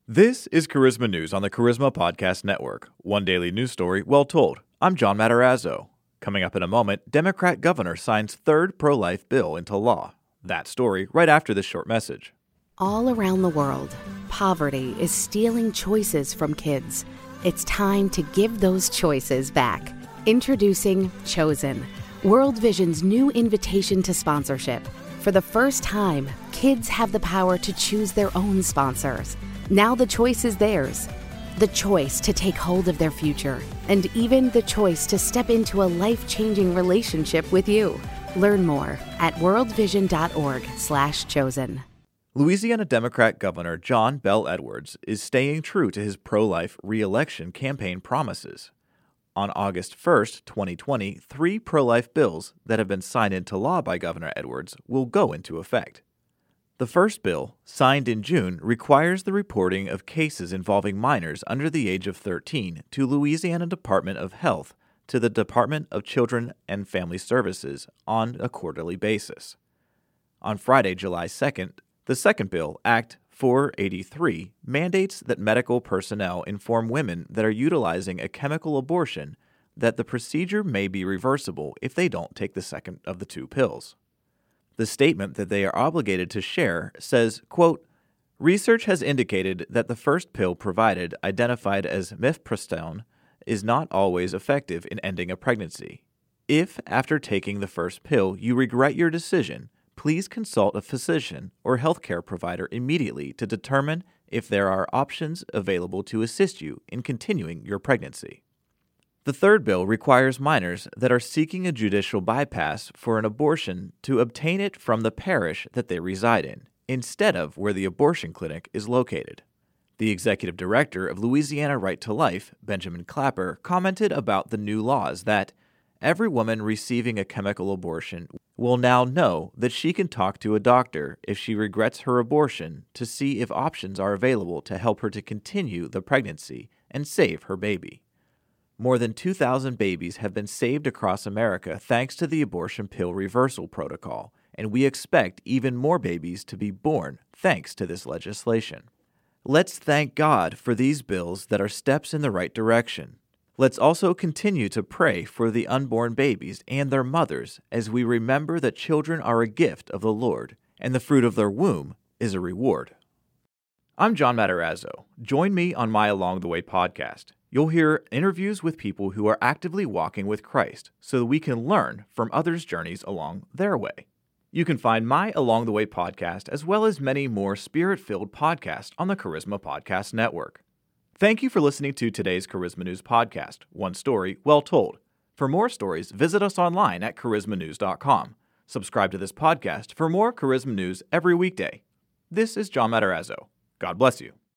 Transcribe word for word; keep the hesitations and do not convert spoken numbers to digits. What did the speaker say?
This is Charisma News on the Charisma Podcast Network. One daily news story well told. I'm John Matarazzo. Coming up in a moment, Democrat governor signs third pro-life bill into law. That story right after this short message. All around the world, poverty is stealing choices from kids. It's time to give those choices back. Introducing Chosen, World Vision's new invitation to sponsorship. For the first time, kids have the power to choose their own sponsors. Now the choice is theirs. The choice to take hold of their future, and even the choice to step into a life-changing relationship with you. Learn more at worldvision.org slash chosen. Louisiana Democrat Governor John Bel Edwards is staying true to his pro-life re-election campaign promises. On August first, twenty twenty, three pro-life bills that have been signed into law by Governor Edwards will go into effect. The first bill, signed in June, requires the reporting of cases involving minors under the age of thirteen to Louisiana Department of Health to the Department of Children and Family Services on a quarterly basis. On Friday, July second, the second bill, Act four eighty-three, mandates that medical personnel inform women that are utilizing a chemical abortion that the procedure may be reversible if they don't take the second of the two pills. The statement that they are obligated to share says, quote, research has indicated that the first pill provided, identified as mifepristone, is not always effective in ending a pregnancy. If, after taking the first pill, you regret your decision, please consult a physician or healthcare provider immediately to determine if there are options available to assist you in continuing your pregnancy. The third bill requires minors that are seeking a judicial bypass for an abortion to obtain it from the parish that they reside in, instead of where the abortion clinic is located. The executive director of Louisiana Right to Life, Benjamin Clapper, commented about the new laws that every woman receiving a chemical abortion will now know that she can talk to a doctor if she regrets her abortion to see if options are available to help her to continue the pregnancy and save her baby. More than two thousand babies have been saved across America thanks to the abortion pill reversal protocol, and we expect even more babies to be born thanks to this legislation. Let's thank God for these bills that are steps in the right direction. Let's also continue to pray for the unborn babies and their mothers as we remember that children are a gift of the Lord, and the fruit of their womb is a reward. I'm John Matarazzo. Join me on my Along the Way podcast. You'll hear interviews with people who are actively walking with Christ so that we can learn from others' journeys along their way. You can find my Along the Way podcast as well as many more spirit-filled podcasts on the Charisma Podcast Network. Thank you for listening to today's Charisma News podcast, one story well told. For more stories, visit us online at charisma news dot com. Subscribe to this podcast for more Charisma News every weekday. This is John Matarazzo. God bless you.